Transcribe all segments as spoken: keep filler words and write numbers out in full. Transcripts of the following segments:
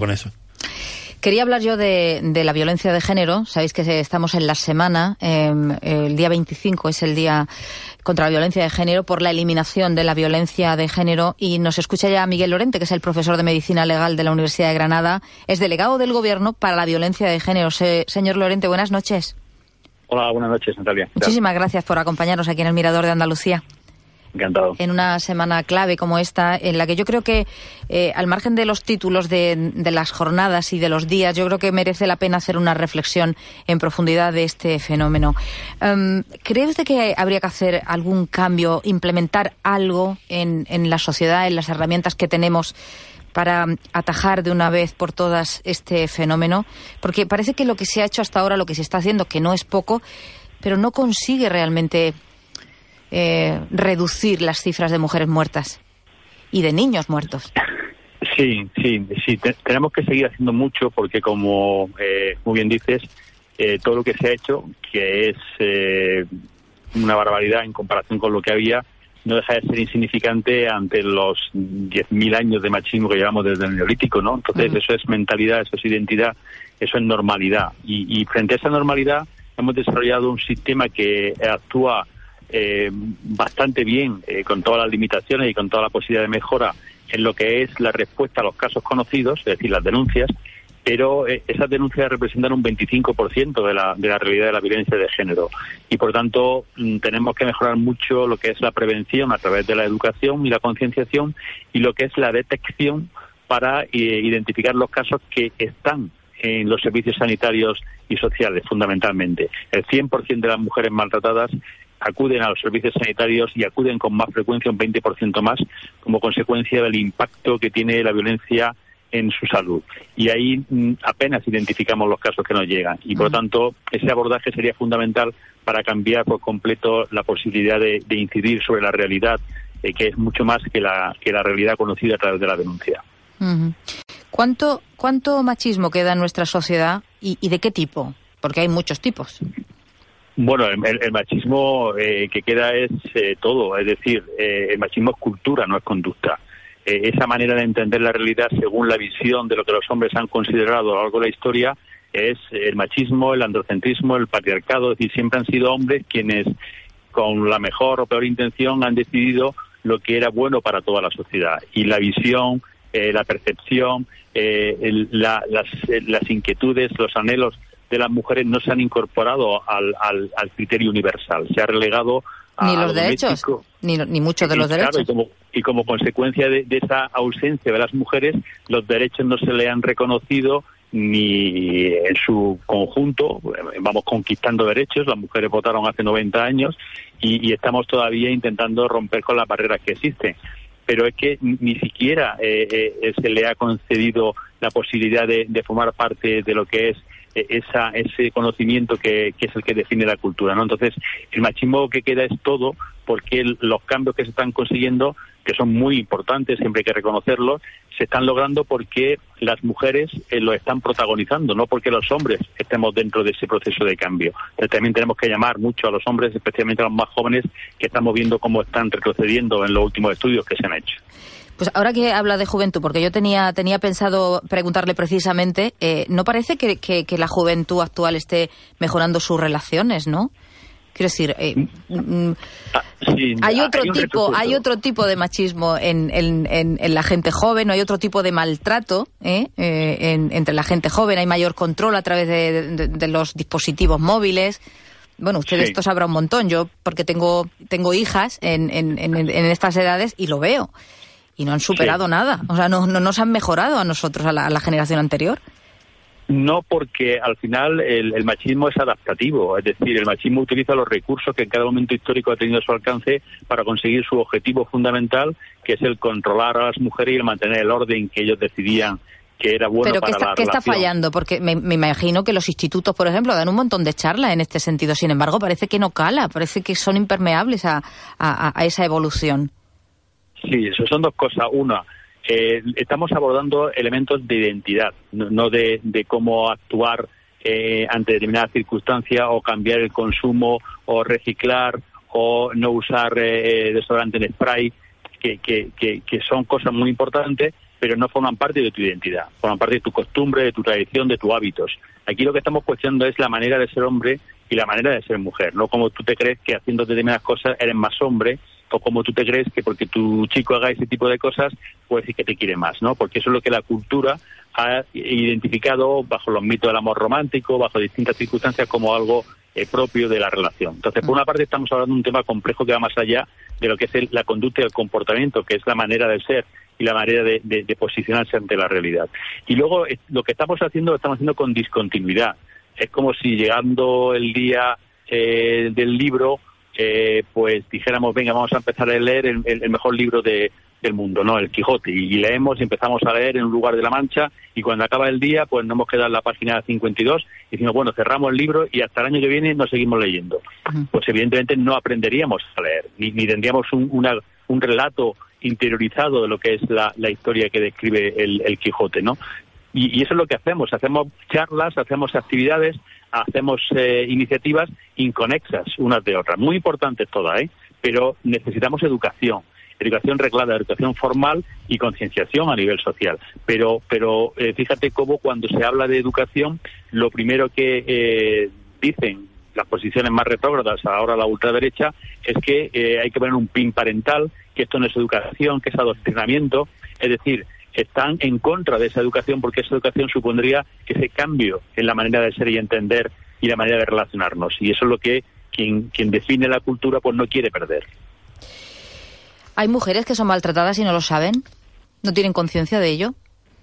con eso. Quería hablar yo de, de la violencia de género. Sabéis que estamos en la semana, eh, el día veinticinco es el día contra la violencia de género, por la eliminación de la violencia de género, y nos escucha ya Miguel Lorente, que es el profesor de Medicina Legal de la Universidad de Granada, es delegado del Gobierno para la violencia de género. Se, señor Lorente, buenas noches. Hola, buenas noches, Natalia. Muchísimas gracias por acompañarnos aquí en el Mirador de Andalucía. Encantado. En una semana clave como esta, en la que yo creo que, eh, al margen de los títulos de, de las jornadas y de los días, yo creo que merece la pena hacer una reflexión en profundidad de este fenómeno. Um, ¿Cree usted que habría que hacer algún cambio, implementar algo en, en la sociedad, en las herramientas que tenemos para atajar de una vez por todas este fenómeno? Porque parece que lo que se ha hecho hasta ahora, lo que se está haciendo, que no es poco, pero no consigue realmente Eh, reducir las cifras de mujeres muertas y de niños muertos. Sí, sí, sí. Te, tenemos que seguir haciendo mucho porque, como eh, muy bien dices, eh, todo lo que se ha hecho, que es eh, una barbaridad en comparación con lo que había, no deja de ser insignificante ante los diez mil años de machismo que llevamos desde el Neolítico, ¿no? Entonces, uh-huh. eso es mentalidad, eso es identidad, eso es normalidad. Y, y frente a esa normalidad hemos desarrollado un sistema que actúa Eh, bastante bien, eh, con todas las limitaciones y con toda la posibilidad de mejora en lo que es la respuesta a los casos conocidos, es decir, las denuncias, pero eh, esas denuncias representan un veinticinco por ciento de la, de la realidad de la violencia de género, y por tanto mm, tenemos que mejorar mucho lo que es la prevención a través de la educación y la concienciación, y lo que es la detección para eh, identificar los casos que están en los servicios sanitarios y sociales, fundamentalmente. El cien por ciento de las mujeres maltratadas acuden a los servicios sanitarios, y acuden con más frecuencia, un veinte por ciento más, como consecuencia del impacto que tiene la violencia en su salud. Y ahí mm, apenas identificamos los casos que nos llegan. Y por lo tanto, ese abordaje sería fundamental para cambiar por completo la posibilidad de, de incidir sobre la realidad, eh, que es mucho más que la, que la realidad conocida a través de la denuncia. Uh-huh. ¿Cuánto, cuánto machismo queda en nuestra sociedad y, y de qué tipo? Porque hay muchos tipos. Bueno, el, el machismo eh, que queda es eh, todo, es decir, eh, el machismo es cultura, no es conducta. Eh, esa manera de entender la realidad según la visión de lo que los hombres han considerado a lo largo de la historia es el machismo, el androcentrismo, el patriarcado, es decir, siempre han sido hombres quienes, con la mejor o peor intención, han decidido lo que era bueno para toda la sociedad. Y la visión, eh, la percepción, eh, el, la, las, las inquietudes, los anhelos de las mujeres no se han incorporado al, al, al criterio universal. Se ha relegado a ni los lo derechos, ni, ni muchos de los y, derechos. Claro, y, como, y como consecuencia de, de esa ausencia de las mujeres, los derechos no se le han reconocido ni en su conjunto. Vamos conquistando derechos. Las mujeres votaron hace noventa años y, y estamos todavía intentando romper con las barreras que existen. Pero es que ni siquiera eh, eh, se le ha concedido la posibilidad de, de formar parte de lo que es esa ese conocimiento que, que es el que define la cultura, ¿no? Entonces, el machismo que queda es todo, porque el, los cambios que se están consiguiendo, que son muy importantes, siempre hay que reconocerlos, se están logrando porque las mujeres eh, lo están protagonizando, no porque los hombres estemos dentro de ese proceso de cambio. Entonces, también tenemos que llamar mucho a los hombres, especialmente a los más jóvenes, que estamos viendo cómo están retrocediendo en los últimos estudios que se han hecho. Pues ahora que habla de juventud, porque yo tenía tenía pensado preguntarle precisamente, eh, ¿no parece que, que, que la juventud actual esté mejorando sus relaciones, no? Quiero decir, eh, mm, ah, sí, hay otro hay tipo hay otro tipo de machismo en, en, en, en la gente joven, hay otro tipo de maltrato ¿eh? Eh, en, entre la gente joven, hay mayor control a través de, de, de los dispositivos móviles. Bueno, usted de sí. esto sabrá un montón, yo porque tengo tengo hijas en, en, en, en estas edades y lo veo. Y no han superado sí. nada, o sea, no, no nos han mejorado a nosotros, a la, a la generación anterior. No, porque al final el, el machismo es adaptativo, es decir, el machismo utiliza los recursos que en cada momento histórico ha tenido a su alcance para conseguir su objetivo fundamental, que es el controlar a las mujeres y el mantener el orden que ellos decidían que era bueno. Pero para ¿qué está, la ¿qué relación. está fallando? Porque me, me imagino que los institutos, por ejemplo, dan un montón de charlas en este sentido, sin embargo, parece que no cala, parece que son impermeables a, a, a esa evolución. Sí, eso son dos cosas. Una, eh, estamos abordando elementos de identidad, no, no de, de cómo actuar eh, ante determinadas circunstancias, o cambiar el consumo, o reciclar, o no usar eh, desodorante en spray, que, que, que, que son cosas muy importantes, pero no forman parte de tu identidad, forman parte de tu costumbre, de tu tradición, de tus hábitos. Aquí lo que estamos cuestionando es la manera de ser hombre y la manera de ser mujer, no como tú te crees que haciendo determinadas cosas eres más hombre, o como tú te crees que porque tu chico haga ese tipo de cosas, puede decir que te quiere más, ¿no? Porque eso es lo que la cultura ha identificado bajo los mitos del amor romántico, bajo distintas circunstancias, como algo eh, propio de la relación. Entonces, por una parte, estamos hablando de un tema complejo que va más allá de lo que es el, la conducta y el comportamiento, que es la manera de ser y la manera de, de, de posicionarse ante la realidad. Y luego, eh, lo que estamos haciendo, lo estamos haciendo con discontinuidad. Es como si llegando el día eh, del libro, eh, pues dijéramos, venga, vamos a empezar a leer el, el, el mejor libro de, del mundo, ¿no? El Quijote. Y, y leemos y empezamos a leer en un lugar de la Mancha, y cuando acaba el día, pues nos hemos quedado en la página cincuenta y dos y decimos, bueno, cerramos el libro y hasta el año que viene no seguimos leyendo. Uh-huh. Pues evidentemente no aprenderíamos a leer, ni, ni tendríamos un, una, un relato interiorizado de lo que es la, la historia que describe el, el Quijote, ¿no? Y, y eso es lo que hacemos, hacemos charlas, hacemos actividades, hacemos eh, iniciativas inconexas unas de otras, muy importantes todas, ¿eh? Pero necesitamos educación, educación reglada, educación formal y concienciación a nivel social. Pero pero eh, fíjate cómo cuando se habla de educación, lo primero que eh, dicen las posiciones más retrógradas, ahora la ultraderecha, es que eh, hay que poner un pin parental, que esto no es educación, que es adoctrinamiento, es decir, están en contra de esa educación porque esa educación supondría ese cambio en la manera de ser y entender y la manera de relacionarnos. Y eso es lo que quien, quien define la cultura pues no quiere perder. ¿Hay mujeres que son maltratadas y no lo saben? ¿No tienen conciencia de ello?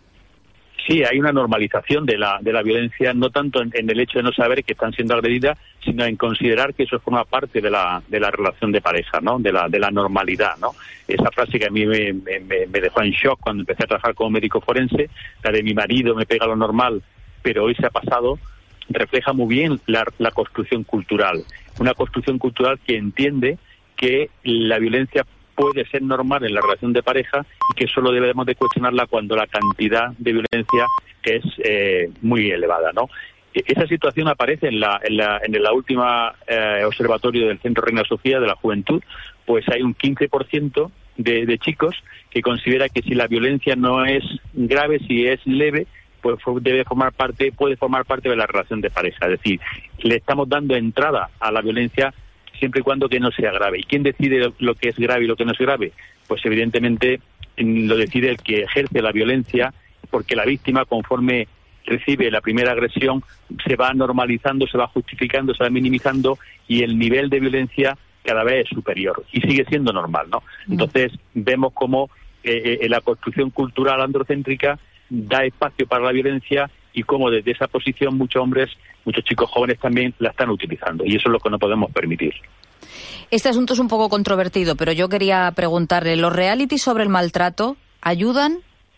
Sí, hay una normalización de la de la violencia, no tanto en, en el hecho de no saber que están siendo agredidas, sino en considerar que eso forma parte de la de la relación de pareja, ¿no? De la de la normalidad, ¿no? Esa frase que a mí me, me, me dejó en shock cuando empecé a trabajar como médico forense, la de mi marido me pega lo normal, pero hoy se ha pasado, refleja muy bien la, la construcción cultural. Una construcción cultural que entiende que la violencia puede ser normal en la relación de pareja y que solo debemos de cuestionarla cuando la cantidad de violencia es eh, muy elevada, ¿no? Esa situación aparece en la en la, en la última eh, observatorio del Centro Reina Sofía de la Juventud, pues hay un quince por ciento de, de chicos que considera que si la violencia no es grave, si es leve, pues debe formar parte, puede formar parte de la relación de pareja. Es decir, le estamos dando entrada a la violencia siempre y cuando que no sea grave. ¿Y quién decide lo que es grave y lo que no es grave? Pues evidentemente lo decide el que ejerce la violencia, porque la víctima, conforme recibe la primera agresión, se va normalizando, se va justificando, se va minimizando, y el nivel de violencia cada vez es superior y sigue siendo normal, ¿no? Entonces vemos cómo eh, eh, la construcción cultural androcéntrica da espacio para la violencia y cómo desde esa posición muchos hombres, muchos chicos jóvenes también la están utilizando, y eso es lo que no podemos permitir. Este asunto es un poco controvertido, pero yo quería preguntarle, ¿los reality sobre el maltrato ayudan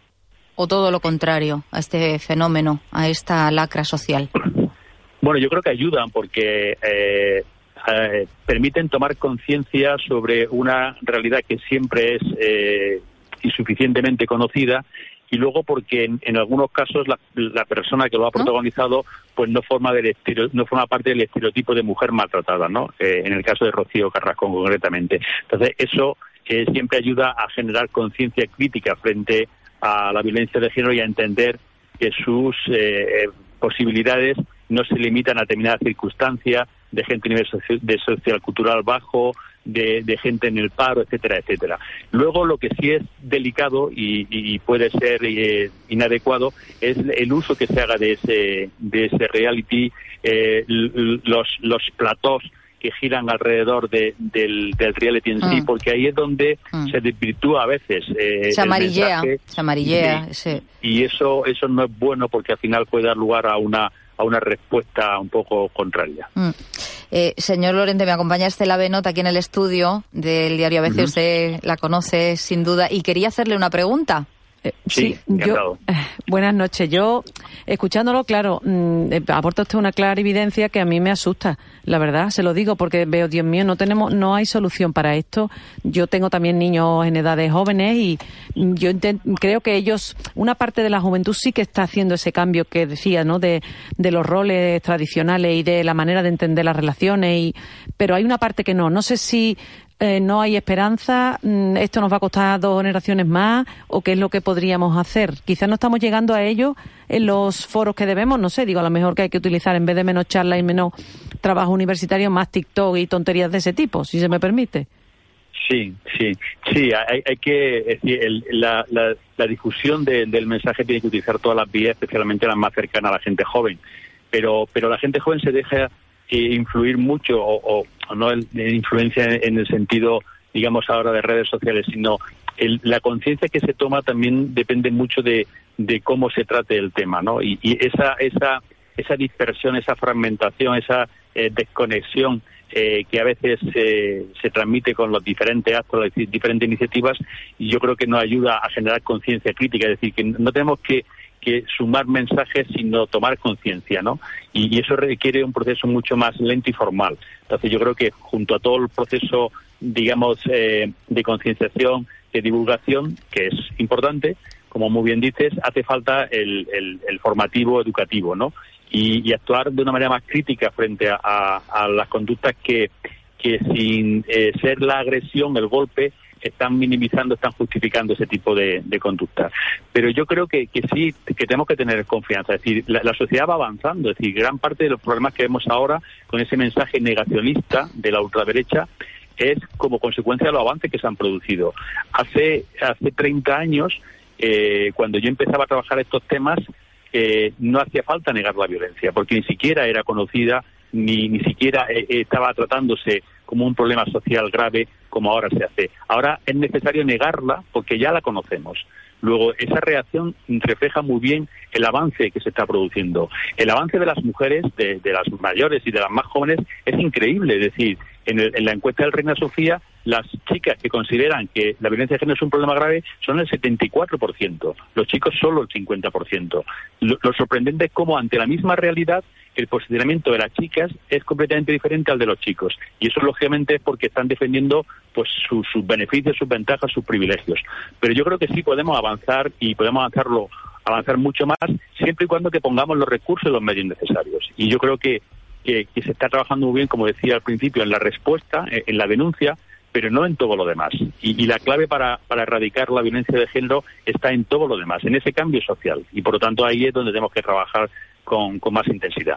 o todo lo contrario a este fenómeno, a esta lacra social? Bueno, yo creo que ayudan porque eh, eh, permiten tomar conciencia sobre una realidad que siempre es eh, insuficientemente conocida, y luego porque en, en algunos casos la, la persona que lo ha protagonizado pues no forma del estereo, no forma parte del estereotipo de mujer maltratada, ¿no? Eh, en el caso de Rocío Carrasco concretamente. Entonces eso eh, siempre ayuda a generar conciencia crítica frente a la violencia de género y a entender que sus eh, posibilidades no se limitan a determinadas circunstancias de gente a nivel socio, de social cultural bajo, de, de gente en el paro, etcétera, etcétera. Luego lo que sí es delicado y, y puede ser eh, inadecuado es el uso que se haga de ese de ese reality, eh, los los platós que giran alrededor de, del, del reality en sí, mm. porque ahí es donde mm. se desvirtúa a veces eh, se amarillea, el mensaje, se amarillea, y, sí. y eso eso no es bueno porque al final puede dar lugar a una a una respuesta un poco contraria. Mm. Eh, señor Lorente, me acompaña Estela Benot aquí en el estudio del diario A B C, uh-huh. Usted la conoce sin duda, y quería hacerle una pregunta. Eh, sí, sí yo, eh, buenas noches. Yo escuchándolo, claro, mmm, aporta usted una clara evidencia que a mí me asusta, la verdad, se lo digo, porque veo, Dios mío, no tenemos, no hay solución para esto. Yo tengo también niños en edades jóvenes y yo intent, creo que ellos, una parte de la juventud sí que está haciendo ese cambio que decía, ¿no? De, de los roles tradicionales y de la manera de entender las relaciones, y, pero hay una parte que no. No sé si Eh, no hay esperanza, esto nos va a costar dos generaciones más, o qué es lo que podríamos hacer. Quizás no estamos llegando a ello en los foros que debemos, no sé, digo, a lo mejor que hay que utilizar, en vez de menos charlas y menos trabajo universitario, más TikTok y tonterías de ese tipo, si se me permite. Sí, sí, sí, hay, hay que decir, el, la, la, la difusión de, del mensaje tiene que utilizar todas las vías, especialmente las más cercanas a la gente joven, pero, pero la gente joven se deja influir mucho, o, o, o no el, de influencia en el sentido, digamos ahora, de redes sociales, sino el, la conciencia que se toma también depende mucho de, de cómo se trate el tema, ¿no? Y, y esa esa esa dispersión, esa fragmentación, esa eh, desconexión eh, que a veces eh, se transmite con los diferentes actos, las diferentes iniciativas, y yo creo que nos ayuda a generar conciencia crítica, es decir, que no tenemos que que sumar mensajes, sino tomar conciencia, ¿no? Y, y eso requiere un proceso mucho más lento y formal. Entonces yo creo que junto a todo el proceso, digamos, eh, de concienciación, de divulgación, que es importante, como muy bien dices, hace falta el, el, el formativo educativo, ¿no? Y, y actuar de una manera más crítica frente a, a, a las conductas que, que sin eh, ser la agresión, el golpe, están minimizando, están justificando ese tipo de, de conducta. Pero yo creo que, que sí, que tenemos que tener confianza. Es decir, la, la sociedad va avanzando. Es decir, gran parte de los problemas que vemos ahora con ese mensaje negacionista de la ultraderecha es como consecuencia de los avances que se han producido. Hace, hace treinta años, eh, cuando yo empezaba a trabajar estos temas, eh, no hacía falta negar la violencia, porque ni siquiera era conocida, ni, ni siquiera eh, estaba tratándose como un problema social grave como ahora se hace. Ahora es necesario negarla porque ya la conocemos. Luego, esa reacción refleja muy bien el avance que se está produciendo. El avance de las mujeres, de, de las mayores y de las más jóvenes, es increíble. Es decir, en, el, en la encuesta del Reina Sofía, las chicas que consideran que la violencia de género es un problema grave son el setenta y cuatro por ciento. Los chicos solo el cincuenta por ciento. Lo, lo sorprendente es cómo, ante la misma realidad, el posicionamiento de las chicas es completamente diferente al de los chicos. Y eso, lógicamente, es porque están defendiendo pues sus, sus beneficios, sus ventajas, sus privilegios. Pero yo creo que sí podemos avanzar, y podemos avanzarlo, avanzar mucho más, siempre y cuando que pongamos los recursos y los medios necesarios. Y yo creo que, que, que se está trabajando muy bien, como decía al principio, en la respuesta, en, en la denuncia, pero no en todo lo demás. Y, y la clave para, para erradicar la violencia de género está en todo lo demás, en ese cambio social. Y por lo tanto ahí es donde tenemos que trabajar con, con más intensidad.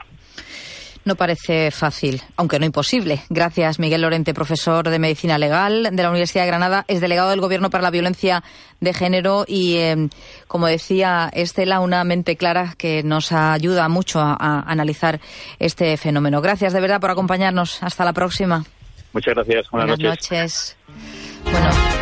No parece fácil, aunque no imposible. Gracias, Miguel Lorente, profesor de Medicina Legal de la Universidad de Granada, es delegado del Gobierno para la Violencia de Género y, eh, como decía Estela, una mente clara que nos ayuda mucho a, a analizar este fenómeno. Gracias de verdad por acompañarnos. Hasta la próxima. Muchas gracias. Buenas, Buenas noches. noches. Bueno.